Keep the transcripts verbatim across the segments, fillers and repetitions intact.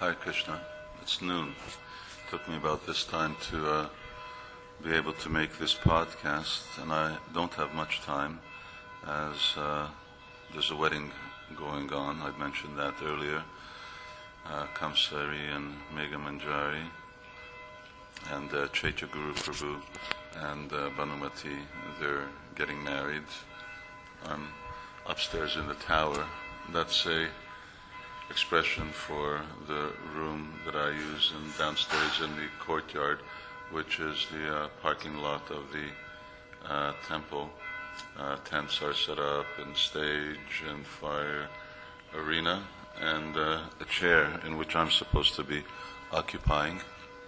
Hare Krishna. It's noon. It took me about this time to uh, be able to make this podcast, and I don't have much time as uh, there's a wedding going on. I mentioned that earlier. Uh, Kamsari and Megha Manjari and uh, Chaitya Guru Prabhu and uh, Bhanumati, they're getting married. I'm upstairs in the tower. That's a expression for the room that I use, and downstairs in the courtyard, which is the uh, parking lot of the uh, temple. Uh, tents are set up, and stage and fire arena, and uh, a chair in which I'm supposed to be occupying.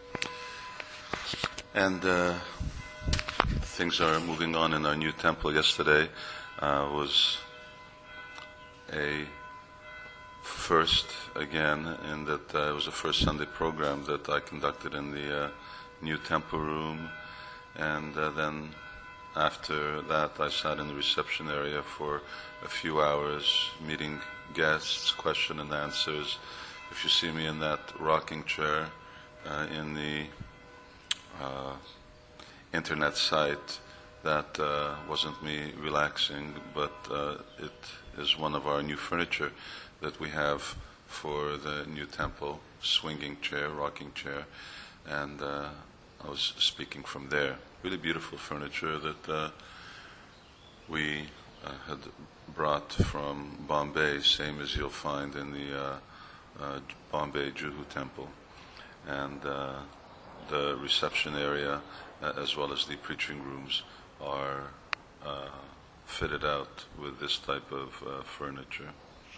And uh, things are moving on in our new temple. Yesterday uh, was a first again, in that uh, it was the first Sunday program that I conducted in the uh, new temple room, and uh, then after that I sat in the reception area for a few hours meeting guests, question and answers. If you see me in that rocking chair uh, in the uh, internet site, that uh, wasn't me relaxing, but uh, it is one of our new furniture that we have for the new temple, swinging chair, rocking chair, and uh, I was speaking from there. Really beautiful furniture that uh, we uh, had brought from Bombay, same as you'll find in the uh, uh, Bombay Juhu temple, and uh, the reception area uh, as well as the preaching rooms are uh, fitted out with this type of uh, furniture.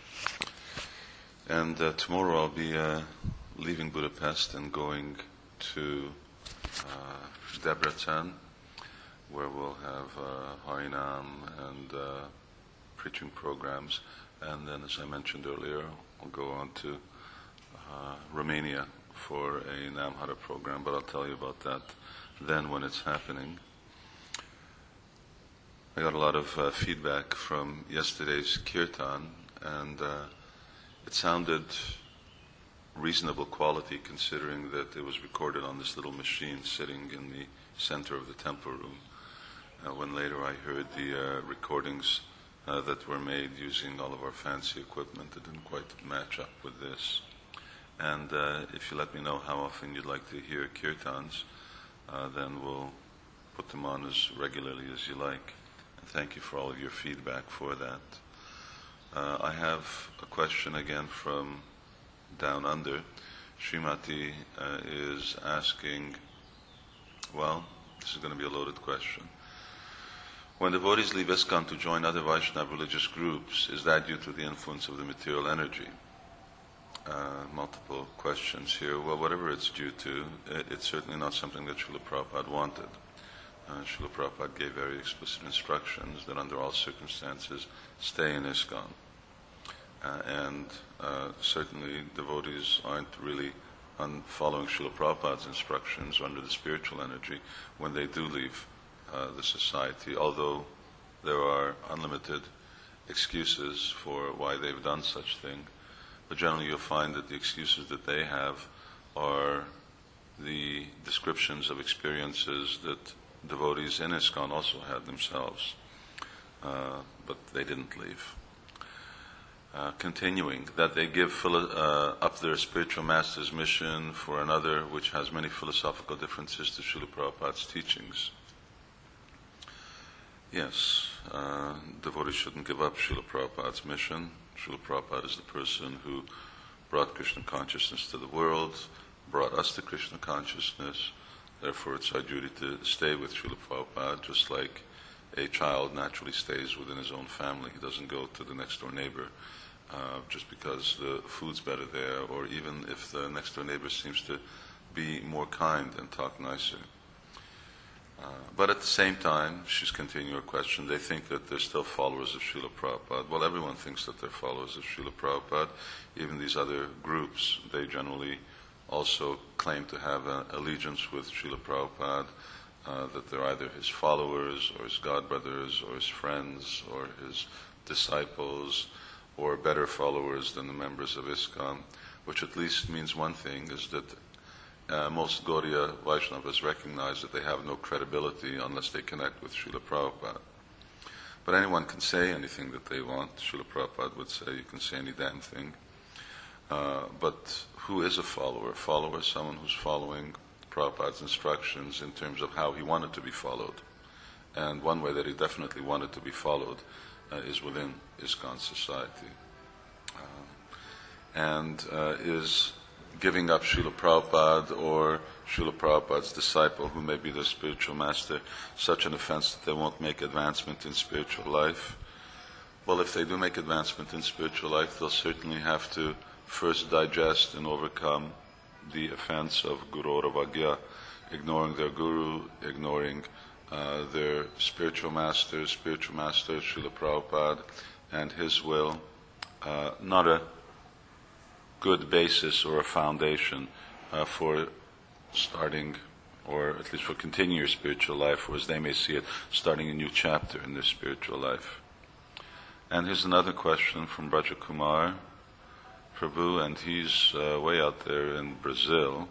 And uh, tomorrow I'll be uh, leaving Budapest and going to uh, Debrecen, where we'll have uh, Harinam and uh, preaching programs. And then, as I mentioned earlier, I'll go on to uh, Romania for a Namhara program, but I'll tell you about that then when it's happening. I got a lot of uh, feedback from yesterday's kirtan, and uh, it sounded reasonable quality considering that it was recorded on this little machine sitting in the center of the temple room. Uh, when later I heard the uh, recordings uh, that were made using all of our fancy equipment, it didn't quite match up with this. And uh, if you let me know how often you'd like to hear kirtans, uh, then we'll put them on as regularly as you like. And thank you for all of your feedback for that. Uh, I have a question again from down under. Srimati uh, is asking, well, this is going to be a loaded question. When devotees leave ISKCON to join other Vaishnava religious groups, is that due to the influence of the material energy? Uh, multiple questions here. Well, whatever it's due to, it, it's certainly not something that Srila Prabhupada wanted. Uh, Srila Prabhupada gave very explicit instructions that under all circumstances stay in ISKCON. Uh, and uh, certainly devotees aren't really un- following Srila Prabhupada's instructions under the spiritual energy when they do leave uh, the society, although there are unlimited excuses for why they've done such thing. But generally you'll find that the excuses that they have are the descriptions of experiences that devotees in ISKCON also had themselves, uh, but they didn't leave. Uh, continuing, that they give philo- uh, up their spiritual master's mission for another which has many philosophical differences to Srila Prabhupada's teachings. Yes, uh, devotees shouldn't give up Srila Prabhupada's mission. Srila Prabhupada is the person who brought Krishna consciousness to the world, brought us to Krishna consciousness. Therefore, it's our duty to stay with Srila Prabhupada, just like a child naturally stays within his own family. He doesn't go to the next door neighbor uh, just because the food's better there, or even if the next door neighbor seems to be more kind and talk nicer. Uh, but at the same time, she's continuing her question, they think that they're still followers of Srila Prabhupada. Well, everyone thinks that they're followers of Srila Prabhupada. Even these other groups, they generally also claim to have an allegiance with Srila Prabhupada, uh, that they're either his followers or his godbrothers or his friends or his disciples or better followers than the members of ISKCON. which at least means one thing, is that uh, most Gaudiya Vaishnavas recognize that they have no credibility unless they connect with Srila Prabhupada. But anyone can say anything that they want. Srila Prabhupada would say you can say any damn thing. Uh, but who is a follower? A follower is someone who's following Prabhupada's instructions in terms of how he wanted to be followed. And one way that he definitely wanted to be followed uh, is within ISKCON society. Uh, and uh, is giving up Srila Prabhupada or Srila Prabhupada's disciple, who may be their spiritual master, such an offense that they won't make advancement in spiritual life? Well, if they do make advancement in spiritual life, they'll certainly have to first digest and overcome the offense of Guru Ravagya, ignoring their Guru, ignoring uh, their spiritual master, spiritual master Srila Prabhupada, and his will. Uh, not a good basis or a foundation uh, for starting, or at least for continuing your spiritual life, or as they may see it, starting a new chapter in their spiritual life. And here's another question from Braja Kumar Prabhu, and he's uh, way out there in Brazil,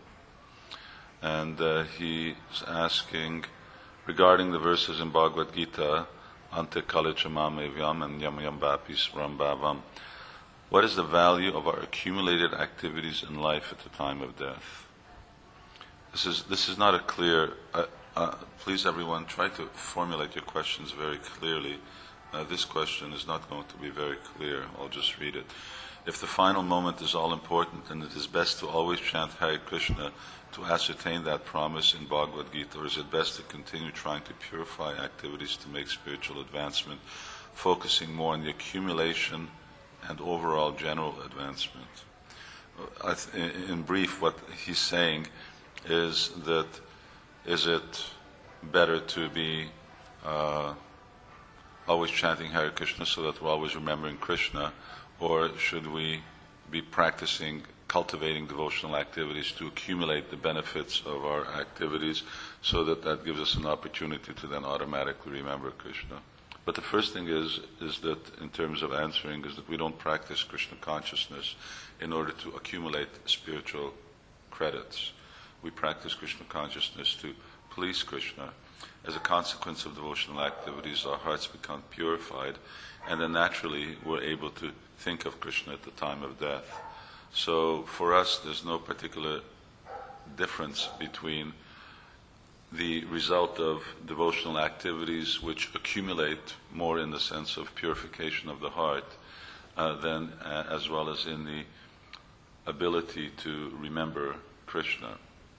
and uh, he's asking regarding the verses in Bhagavad Gita, Ante Kalichamame Vyam and Yam Yam Bapis Rambhavam. What is the value of our accumulated activities in life at the time of death? This is this is not a clear. Uh, uh, please, everyone, try to formulate your questions very clearly. Uh, this question is not going to be very clear. I'll just read it. If the final moment is all important, then it is best to always chant Hare Krishna to ascertain that promise in Bhagavad Gita, or is it best to continue trying to purify activities to make spiritual advancement, focusing more on the accumulation and overall general advancement? I th- in brief, what he's saying is that is it better to be uh, always chanting Hare Krishna so that we're always remembering Krishna, or should we be practicing, cultivating devotional activities to accumulate the benefits of our activities so that that gives us an opportunity to then automatically remember Krishna? But the first thing is, is that in terms of answering, is that we don't practice Krishna consciousness in order to accumulate spiritual credits. We practice Krishna consciousness to please Krishna. As a consequence of devotional activities, our hearts become purified, and then naturally we're able to think of Krishna at the time of death. So for us, there's no particular difference between the result of devotional activities which accumulate more in the sense of purification of the heart uh, than uh, as well as in the ability to remember Krishna.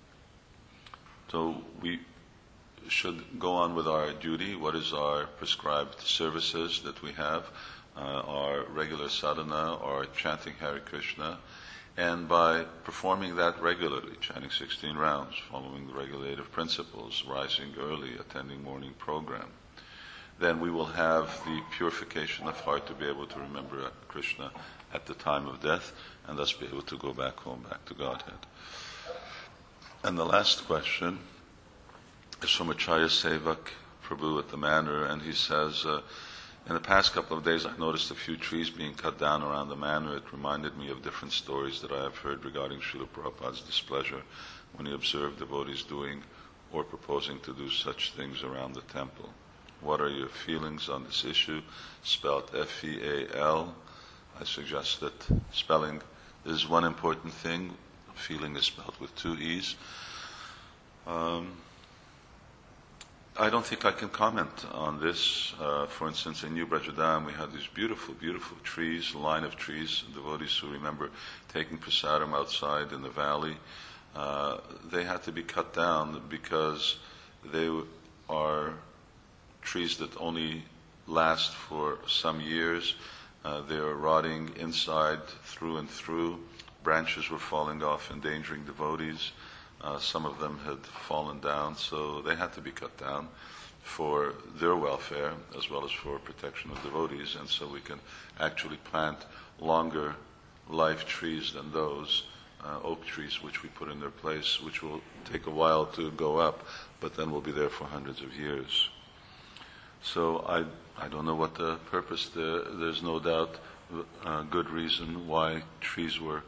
So we should go on with our duty. What is our prescribed services that we have? Uh, our regular sadhana, or chanting Hare Krishna, and by performing that regularly, chanting sixteen rounds, following the regulative principles, rising early, attending morning program, then we will have the purification of heart to be able to remember Krishna at the time of death, and thus be able to go back home, back to Godhead. And the last question is from Acharya Sevak Prabhu at the manor, and he says, uh, in the past couple of days I noticed a few trees being cut down around the manor. It reminded me of different stories that I have heard regarding Srila Prabhupada's displeasure when he observed devotees doing or proposing to do such things around the temple. What are your feelings on this issue? Spelled F E A L. I suggest that spelling is one important thing. Feeling is spelled with two E's. Um, I don't think I can comment on this. Uh, for instance, in New Brajadam, we had these beautiful, beautiful trees, a line of trees, devotees who remember taking prasadam outside in the valley. Uh, they had to be cut down because they are trees that only last for some years. Uh, they are rotting inside, through and through. Branches were falling off, endangering devotees. Uh, some of them had fallen down, so they had to be cut down for their welfare as well as for protection of devotees. And so we can actually plant longer life trees than those, uh, oak trees which we put in their place, which will take a while to go up, but then will be there for hundreds of years. So I I don't know what the purpose. The, there's no doubt a good reason why trees were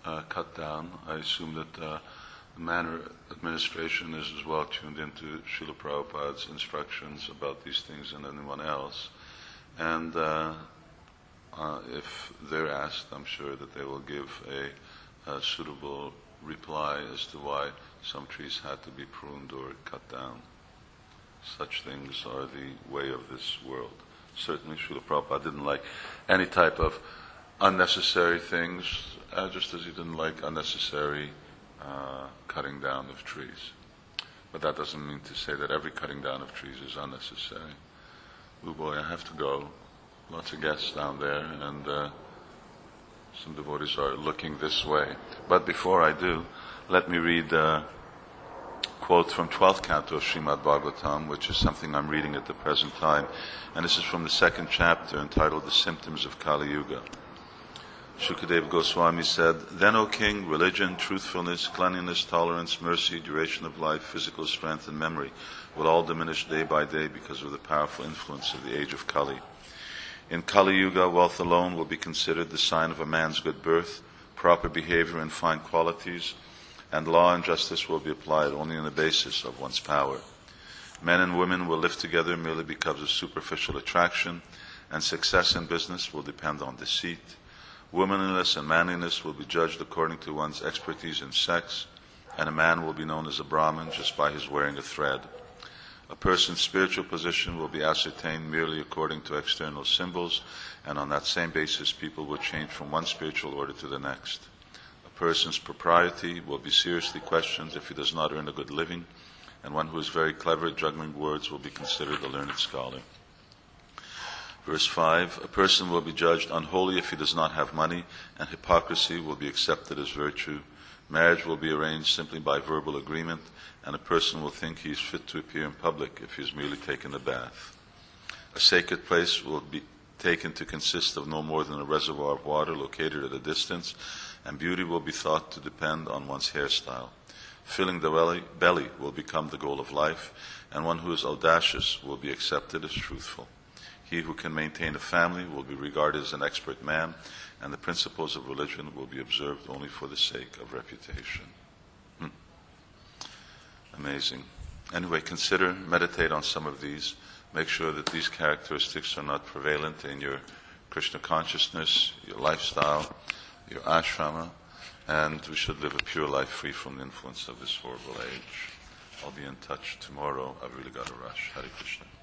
uh, cut down. I assume that uh, the Manor administration is as well tuned into Srila Prabhupada's instructions about these things than anyone else. And uh, uh, if they're asked, I'm sure that they will give a, a suitable reply as to why some trees had to be pruned or cut down. Such things are the way of this world. Certainly Srila Prabhupada didn't like any type of unnecessary things, uh, just as he didn't like unnecessary uh, cutting down of trees. But that doesn't mean to say that every cutting down of trees is unnecessary. Oh boy, I have to go. Lots of guests down there, and uh, some devotees are looking this way. But before I do, let me read a quote from twelfth canto of Srimad Bhagavatam, which is something I'm reading at the present time. And this is from the second chapter, entitled The Symptoms of Kali Yuga. Shukadeva Goswami said, "Then, O king, religion, truthfulness, cleanliness, tolerance, mercy, duration of life, physical strength, and memory will all diminish day by day because of the powerful influence of the age of Kali. In Kali Yuga, wealth alone will be considered the sign of a man's good birth, proper behavior and fine qualities, and law and justice will be applied only on the basis of one's power. Men and women will live together merely because of superficial attraction, and success in business will depend on deceit. Womanliness and manliness will be judged according to one's expertise in sex, and a man will be known as a Brahmin just by his wearing a thread. A person's spiritual position will be ascertained merely according to external symbols, and on that same basis people will change from one spiritual order to the next. A person's propriety will be seriously questioned if he does not earn a good living, and one who is very clever at juggling words will be considered a learned scholar." Verse five, "A person will be judged unholy if he does not have money, and hypocrisy will be accepted as virtue. Marriage will be arranged simply by verbal agreement, and a person will think he is fit to appear in public if he has merely taken a bath. A sacred place will be taken to consist of no more than a reservoir of water located at a distance, and beauty will be thought to depend on one's hairstyle. Filling the belly, belly will become the goal of life, and one who is audacious will be accepted as truthful. He who can maintain a family will be regarded as an expert man, and the principles of religion will be observed only for the sake of reputation." Hmm. Amazing. Anyway, consider, meditate on some of these. Make sure that these characteristics are not prevalent in your Krishna consciousness, your lifestyle, your ashrama, and we should live a pure life free from the influence of this horrible age. I'll be in touch tomorrow. I've really got to rush. Hare Krishna.